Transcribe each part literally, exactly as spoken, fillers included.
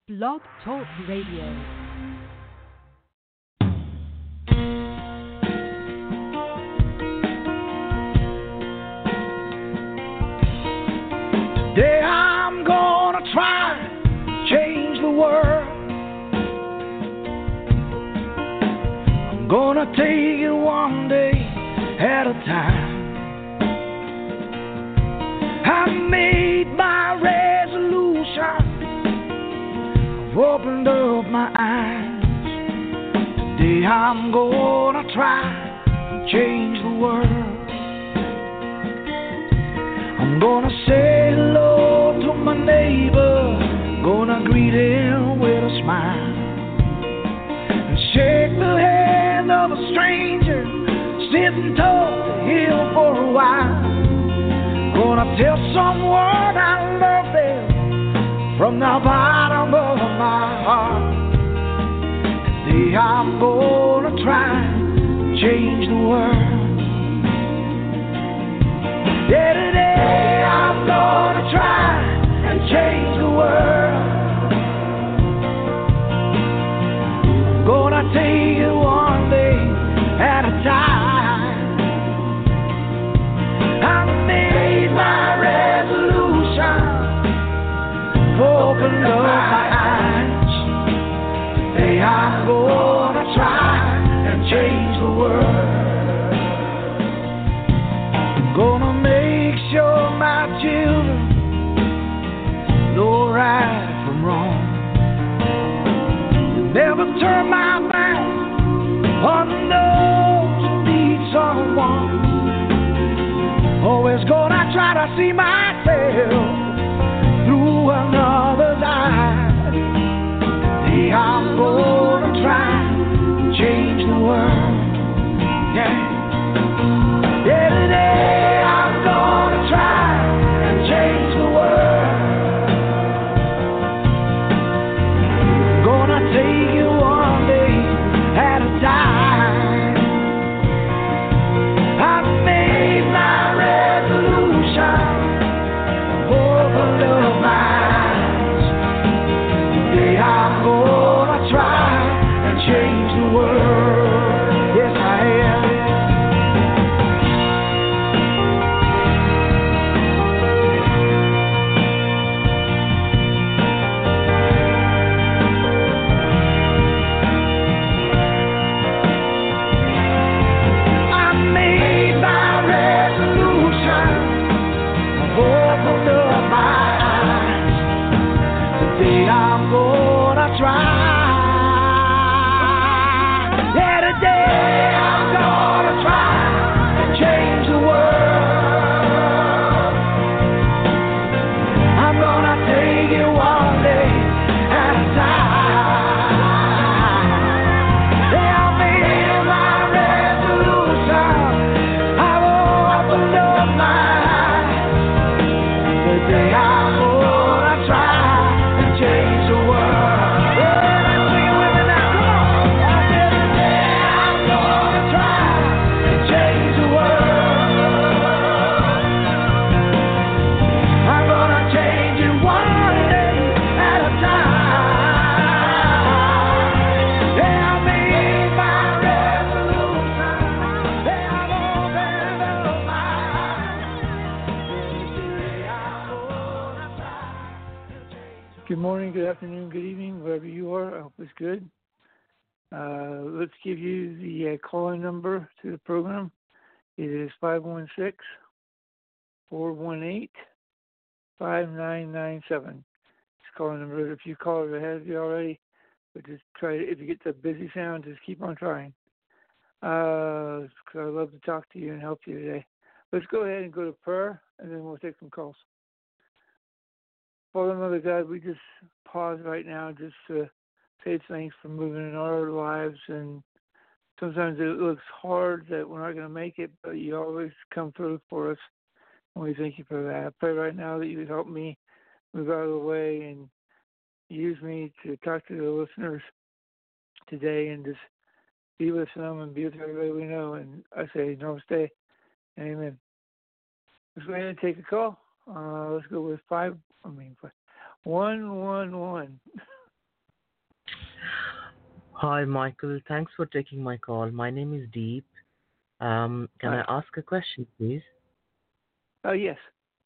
Blog Talk Radio. Today I'm gonna try to change the world. I'm gonna take it one day at a time. I made my resolution. I've opened up my eyes. Today I'm gonna try to change the world. I'm gonna say hello to my neighbor, gonna greet him with a smile, and shake the hand of a stranger, sit and talk to him for a while. Gonna tell someone I love them from the bottom of my heart. Today I'm gonna try to change the world. Yeah, today I'm gonna try and change the world. Gonna take it one day at a time. I made my resolution, opened up my eyes. Today I'm gonna try and change the world. Gonna make sure my children know right from wrong. Never turn my back on those who need someone. Always gonna try to see myself through another's eyes. Today I'm gonna try to change the world. Yeah. Yeah, today I'm gonna try and change the world. Gonna take it one day at a time. I made my resolution, opened up my eyes. Today I'm gonna try and change the world. Yes, I am. Good morning, good afternoon, good evening, wherever you are. I hope it's good. Uh, let's give you the uh, call-in number to the program. It is five one six, four one eight, five nine nine seven. It's calling number. There's a few callers ahead of you already, but just try, if you get the busy sound, just keep on trying. Uh, 'cause I'd love to talk to you and help you today. Let's go ahead and go to prayer, and then we'll take some calls. Father, Mother God, we just pause right now just to say thanks for moving in our lives. And sometimes it looks hard that we're not going to make it, but you always come through for us. And we thank you for that. I pray right now that you would help me move out of the way and use me to talk to the listeners today and just be with them and be with everybody we know. And I say, namaste, amen. Let's go ahead and take a call. Uh, let's go with five. I mean, one one one. Hi, Michael. Thanks for taking my call. My name is Deep. Um, can I Hi. ask a question, please? Oh, yes.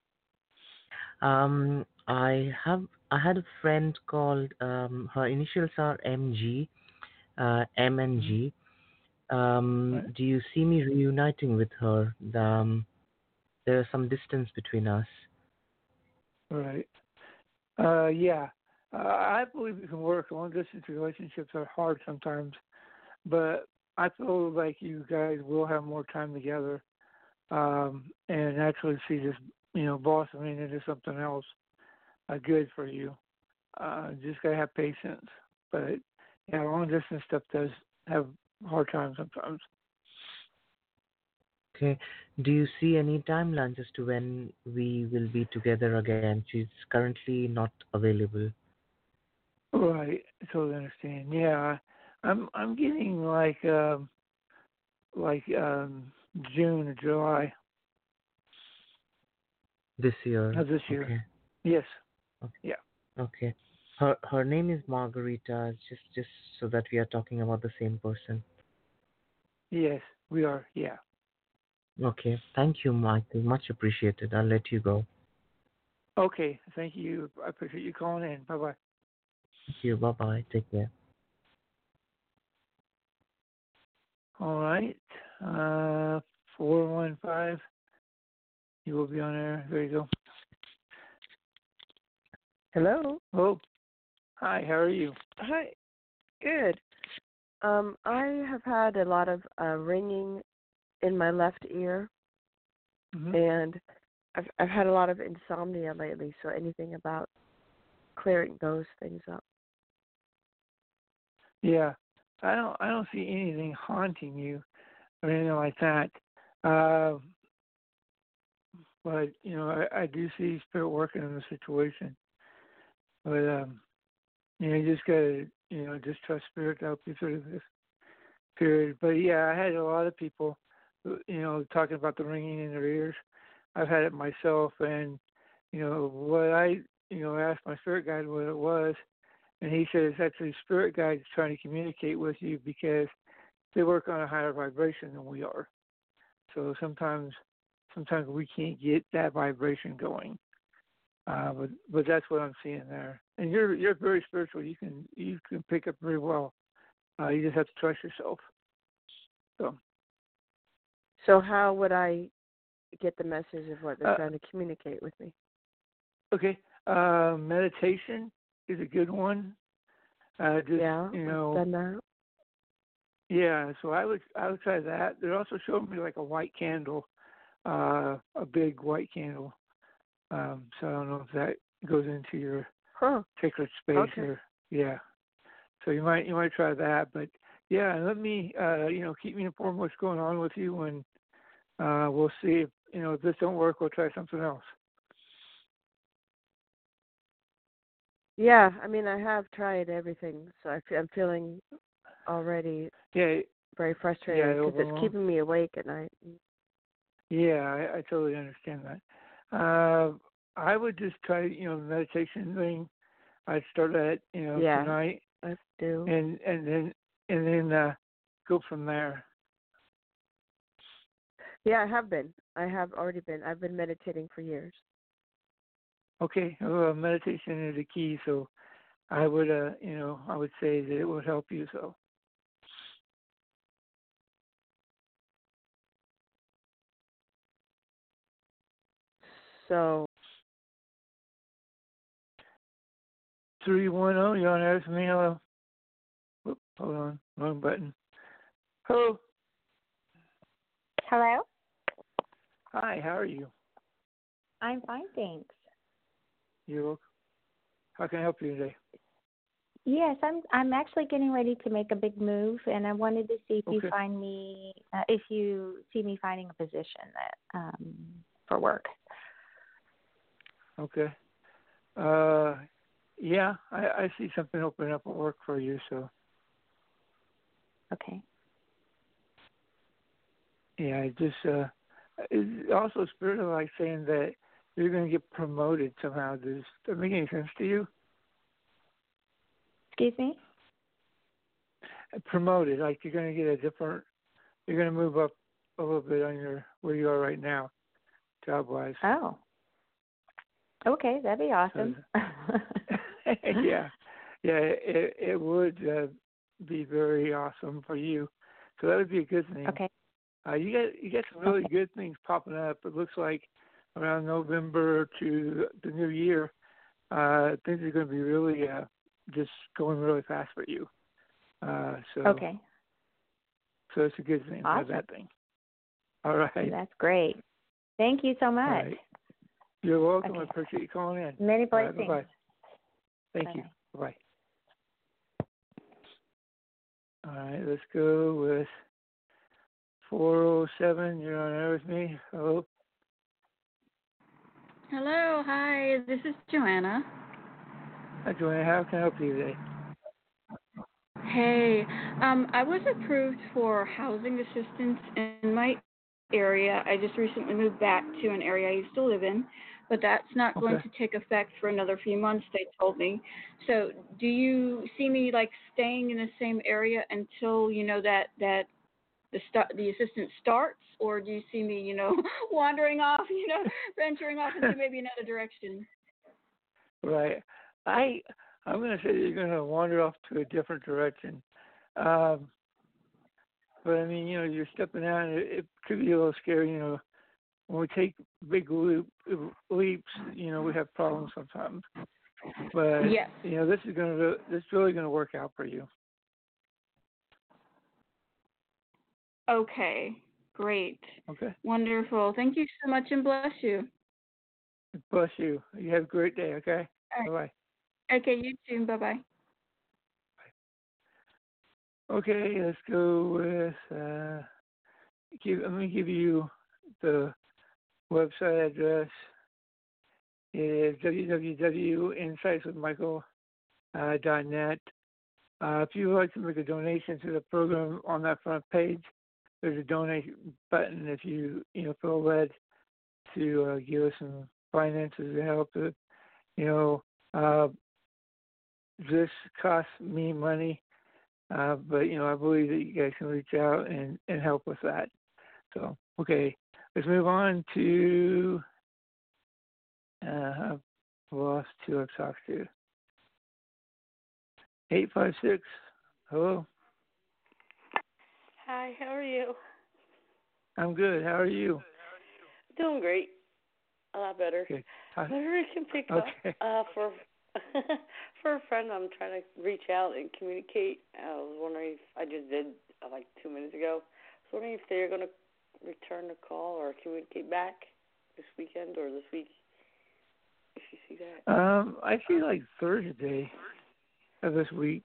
Um, I have I had a friend called um, her initials are M G, uh, M and Mhm. G. Um, Right. do you see me reuniting with her? The, um, there is some distance between us. Right. Uh, yeah. Uh, I believe it can work. Long distance relationships are hard sometimes, but I feel like you guys will have more time together, um, and actually see this, you know, blossoming into something else uh, good for you. Uh, just gotta have patience. But yeah, long distance stuff does have hard times sometimes. Okay. Do you see any timelines as to when we will be together again? She's currently not available. Right. I totally understand. Yeah, I'm I'm getting like um like um June or July This year. of this year. Okay. Yes. Okay. Yeah. Okay. Her her name is Margarita. Just just so that we are talking about the same person. Yes, we are. Yeah. Okay. Thank you, Michael. Much appreciated. I'll let you go. Okay. Thank you. I appreciate you calling in. Bye bye. Thank you. Bye bye. Take care. All right. Uh, four one five. You will be on air. There you go. Hello. Oh, hi. How are you? Hi. Good. Um, I have had a lot of uh, ringing in my left ear, hmm and I've I've had a lot of insomnia lately. So anything about clearing those things up? Yeah. I don't. I don't see anything haunting you or anything like that. Uh, but you know, I, I do see spirit working in the situation. But um, you know, you just gotta, you know, just trust spirit to help you through this period. But yeah, I had a lot of people, who, you know, talking about the ringing in their ears. I've had it myself, and you know what I, you know, asked my spirit guide what it was, and he said it's actually spirit guides trying to communicate with you because they work on a higher vibration than we are. So sometimes, sometimes we can't get that vibration going. Uh, but but that's what I'm seeing there. And you're you're very spiritual. You can you can pick up very well. Uh, you just have to trust yourself. So So how would I get the message of what they're uh, trying to communicate with me? okay, uh, meditation is a good one. Uh, just Yeah, you I've know, done that. yeah. So I would I would try that. They're also showing me like a white candle, uh, a big white candle. Um, so I don't know if that goes into your Huh. sacred space Okay. or yeah. So you might you might try that, but yeah, let me uh, you know keep me informed what's going on with you, and uh, we'll see if you know if this don't work, we'll try something else. Yeah, I mean I have tried everything, so I fe- I'm feeling already Yeah, very yeah, frustrated because it's overwhelmed. keeping me awake at night. Yeah, I, I totally understand that. Uh, I would just try you know the meditation thing. I'd start that you know Yeah, tonight, I do. and and then and then uh, go from there. Yeah, I have been. I have already been. I've been meditating for years. Okay, well, meditation is the key, so I would uh you know I would say that it would help you. So. So, three one zero, you're on air with me. Hello. Whoop, hold on. Wrong button. Hello. Hello? Hi, how are you? I'm fine, thanks. You welcome. How can I help you today? Yes, I'm I'm actually getting ready to make a big move, and I wanted to see if you Okay. find me uh, if you see me finding a position that um for work. Okay. Uh, yeah, I, I see something open up at work for you, so Okay. yeah, I just, uh, it's also spirit of like saying that you're going to get promoted somehow. Does that make any sense to you? Excuse me? promoted. Like you're going to get a different. You're going to move up a little bit on your where you are right now, job wise. Oh. Okay, that'd be awesome. So, yeah, yeah, it it would uh, be very awesome for you. So that would be a good thing. Okay. Uh, you get you get some really Okay. good things popping up. It looks like around November to the new year, uh, things are going to be really uh, just going really fast for you. Uh, so Okay. so it's a good thing, Awesome. not a bad thing. All right. That's great. Thank you so All much. right. You're welcome. Okay. I appreciate you calling in. Many All right, blessings. bye-bye. Thank Bye-bye. you. Bye-bye. All right, let's go with four oh seven. You're on air with me. Hello. Hello, hi, this is Joanna. Hi, Joanna. How can I help you today? Hey, um, I was approved for housing assistance in my area. I just recently moved back to an area I used to live in, but that's not Okay. going to take effect for another few months, they told me. So do you see me, like, staying in the same area until, you know, that, that the start, the assistance starts, or do you see me, you know, wandering off, you know, venturing off into maybe another direction? Right. I I'm going to say you're going to wander off to a different direction. Um, but I mean, you know, you're stepping out. And it, it could be a little scary. You know, when we take big leap, leaps, you know, we have problems sometimes. But Yes. you know, this is going to this is really going to work out for you. Okay, great. Okay. Wonderful. Thank you so much, and bless you. Bless you. You have a great day. Okay. All Bye bye. right. Okay, you too. Bye-bye. Okay, let's go with. Uh, give, let me give you the website address. It is w w w dot insights with michael dot net. Uh, if you would like to make a donation to the program, on that front page, there's a donate button. If you you know feel led to uh, give us some finances to help it, you know, uh, this costs me money, uh, but you know I believe that you guys can reach out and, and help with that. So okay, let's move on to. Uh, I've lost who I've talked to. eight five six. Hello. Hi, how are you? I'm good. How are you? Doing great. A lot better. Okay. Hi. Better can pick Okay. up. Uh, for for a friend, I'm trying to reach out and communicate. I was wondering if I just did uh, like two minutes ago. I was wondering if they're going to return the call or communicate back this weekend or this week. If you see that. Um, I see like Thursday of this week.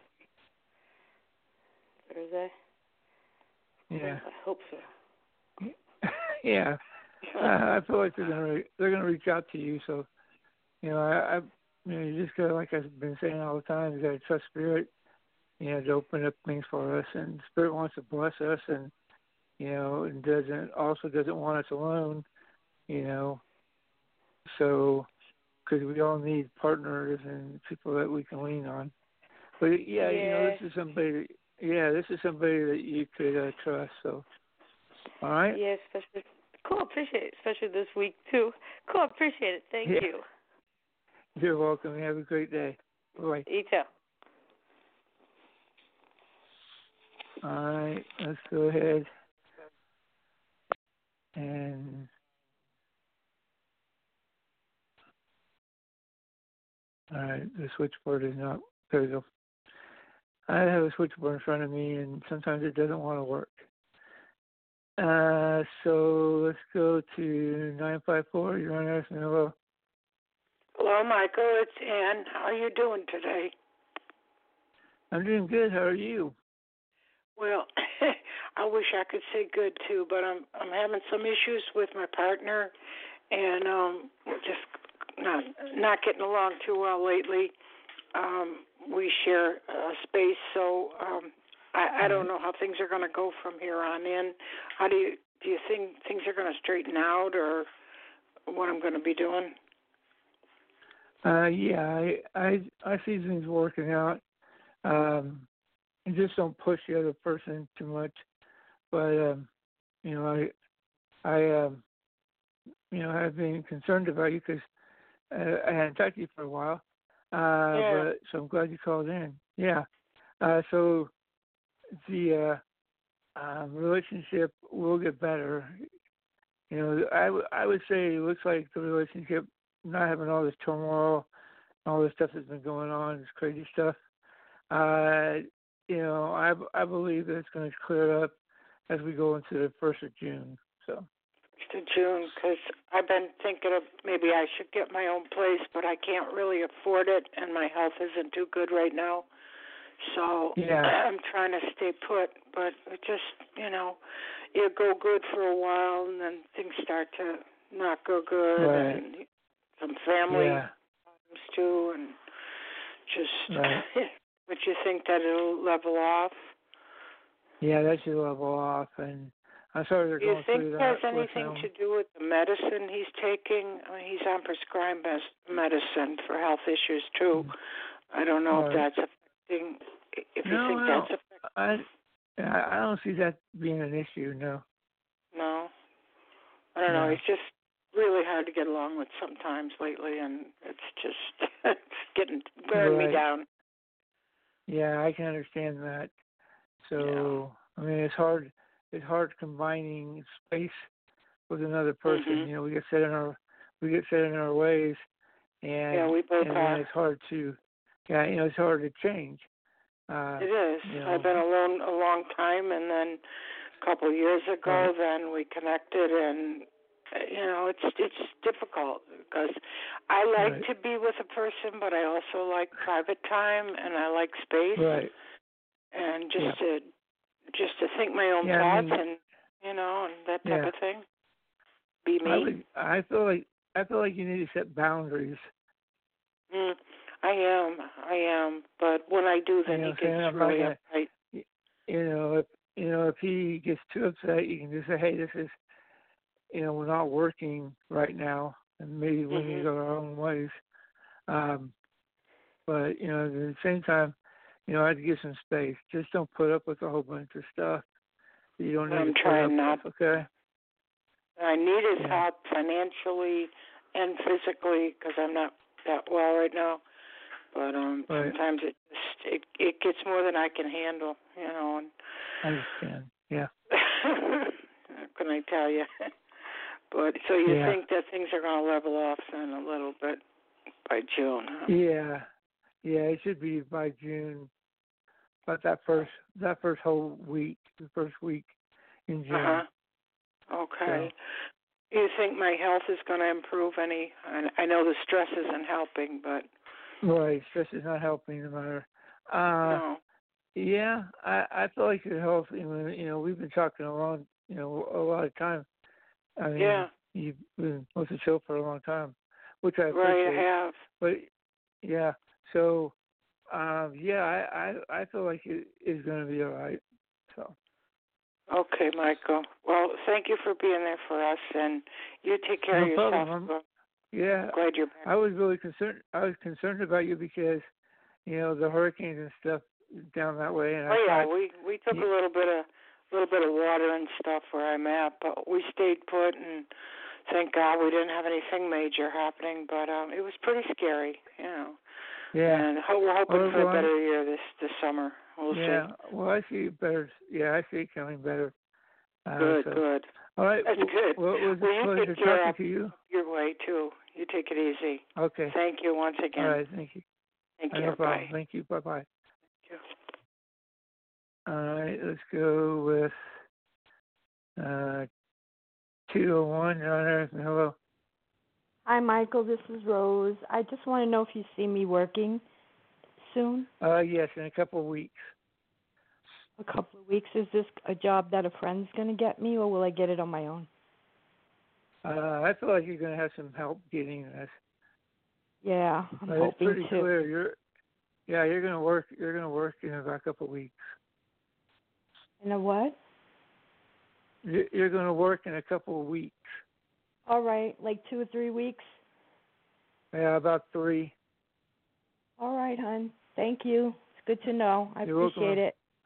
Thursday. Yeah. I hope so. Yeah. uh, I feel like they're gonna re- they're gonna reach out to you. So, you know, I, I you know you just gotta, like I've been saying all the time, you gotta trust Spirit, you know, to open up things for us, and Spirit wants to bless us, and you know, and doesn't also doesn't want us alone, you know. So, because we all need partners and people that we can lean on. But yeah, yeah. you know, this is somebody. Yeah, this is somebody that you could uh, trust. So, all right. Yeah, especially cool. Appreciate it, especially this week too. Cool. Appreciate it. Thank Yeah. you. You're welcome. Have a great day. Bye. You too. All right. Let's go ahead and. All right, the switchboard is not. There we go. I have a switchboard in front of me, and sometimes it doesn't want to work. Uh, so let's go to nine five four. You're on Earth. Hello. Hello, Michael. It's Ann. How are you doing today? I'm doing good. How are you? Well, I wish I could say good too, but I'm I'm having some issues with my partner, and um, we're just not not getting along too well lately. Um, we share a space, so um, I, I don't know how things are going to go from here on in. How do you do you think things are going to straighten out, or what I'm going to be doing? Uh, yeah, I, I I see things working out. Um, and just don't push the other person too much. But um, you know, I I um, you know have been concerned about you because uh, I hadn't talked to you for a while. Uh, Yeah. but so I'm glad you called in. Yeah. Uh, so the uh, um, relationship will get better. You know, I, w- I would say it looks like the relationship not having all this turmoil, all this stuff that's been going on, this crazy stuff. Uh, you know, I I believe that it's going to clear up as we go into the first of June. So. To June, because I've been thinking of maybe I should get my own place, but I can't really afford it, and my health isn't too good right now. So yeah. I'm trying to stay put, but it just, you know, you go good for a while, and then things start to not go good, right. and some family yeah. problems too, and just, right. but you think that it'll level off? Yeah, that should level off, and I'm sorry they're do you going think through it that. has anything with him. to do with the medicine he's taking? I mean, he's on prescribed medicine for health issues too. Mm-hmm. I don't know right. if that's affecting. If no, you think no. that's affecting. I I don't see that being an issue. No. No. I don't no. know. He's just really hard to get along with sometimes lately, and it's just it's getting wearing right. me down. Yeah, I can understand that. So yeah. I mean, it's hard. It's hard combining space with another person. Mm-hmm. You know, we get set in our we get set in our ways, and yeah, we both and are. then it's hard to, yeah, you know, it's hard to change. Uh, it is. You know, I've been alone a long time, and then a couple of years ago, right. then we connected, and you know, it's it's difficult because I like right. to be with a person, but I also like private time, and I like space, right. and just yeah. to. Just to think my own yeah, thoughts I mean, and you know and that type yeah. of thing. Be me. I would. I feel like I feel like you need to set boundaries. Mm, I am. I am. But when I do, then you know, he gets saying, really gonna, uptight. You know, if you know if he gets too upset, you can just say, "Hey, this is, you know, we're not working right now, and maybe we mm-hmm. need to go our own ways." Um, but you know, at the same time, you know, I have to give some space. Just don't put up with a whole bunch of stuff that you don't need I'm to trying put up not. with, okay. I need his yeah. help financially and physically because I'm not that well right now. But um, right. sometimes it just it it gets more than I can handle, you know. And I understand. Yeah. how can I tell you? But so you yeah. think that things are going to level off then a little bit by June? Huh? Yeah. Yeah, it should be by June. But that first that first whole week, the first week in June. Uh huh. Okay. So. You think my health is going to improve any? I know the stress isn't helping, but right, stress is not helping no matter. Uh, no. Yeah, I I feel like your health. You know, you know, we've been talking a long, you know, a lot of time. I mean, yeah. You've been with the show for a long time, which I appreciate. Right, I have. But yeah, so um, yeah, I, I I feel like it is going to be all right. So. Okay, Michael. Well, thank you for being there for us, and you take care no of yourself. Problem. Yeah, I'm glad you're back. I was really concerned. I was concerned about you because, you know, the hurricanes and stuff down that way. And oh I yeah, thought, we we took yeah. a little bit of a little bit of water and stuff where I'm at, but we stayed put, and thank God we didn't have anything major happening. But um, it was pretty scary, you know. Yeah. And ho- we're hoping well, for well, a better year this this summer. We'll yeah. see. Well, I see it better. Yeah, I see it coming better. Uh, good, so. good. All right. That's well, good. Well, it was well, a you pleasure take care talking up to you. your way too. You take it easy. Okay. Thank you once again. All right. Thank you. Thank uh, you. No problem. Bye. Thank you. Bye bye. Thank you. All right. Let's go with uh, two oh one. You're on there. Hello. Hi, Michael. This is Rose. I just want to know if you see me working soon. Uh, yes, in a couple of weeks. A couple of weeks. Is this a job that a friend's going to get me, or will I get it on my own? Uh, I feel like you're going to have some help getting this. Yeah, I'm but hoping it's pretty to. clear. You're, yeah, you're going to work. You're going to work in about a couple of weeks. In a what? You're going to work in a couple of weeks. All right, like two or three weeks. Yeah, about three. All right, hon. Thank you. It's good to know. I You're appreciate welcome. it.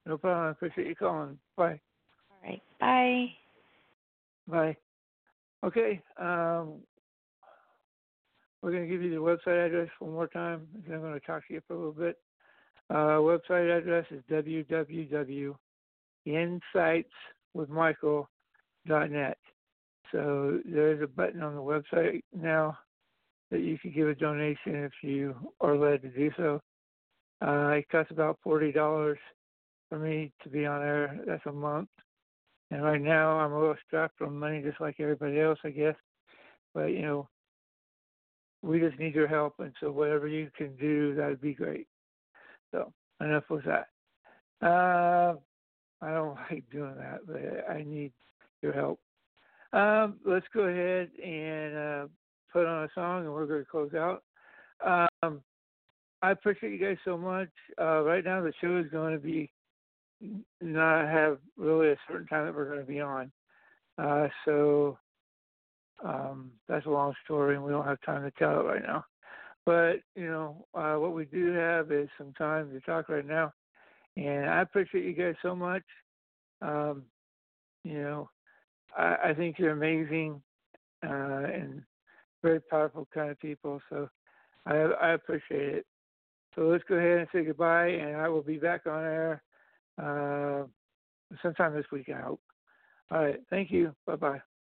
No problem. I appreciate you calling. Bye. All right. Bye. Bye. Okay. Um, we're going to give you the website address one more time, and then I'm going to talk to you for a little bit. Uh, website address is w w w dot insights with michael dot net. So there's a button on the website now that you can give a donation if you are led to do so. Uh, it costs about forty dollars for me to be on air. That's a month. And right now I'm a little strapped for money just like everybody else, I guess. But, you know, we just need your help. And so whatever you can do, that would be great. So enough with that. Uh, I don't like doing that, but I need your help. Um, let's go ahead and uh, put on a song, and we're going to close out. Um, I appreciate you guys so much. Uh, right now, the show is going to be not have really a certain time that we're going to be on. Uh, so um, that's a long story, and we don't have time to tell it right now. But, you know, uh, what we do have is some time to talk right now. And I appreciate you guys so much. Um, you know, I, I think you're amazing uh, and very powerful kind of people. So I, I appreciate it. So let's go ahead and say goodbye, and I will be back on air uh, sometime this week, I hope. All right. Thank you. Bye-bye.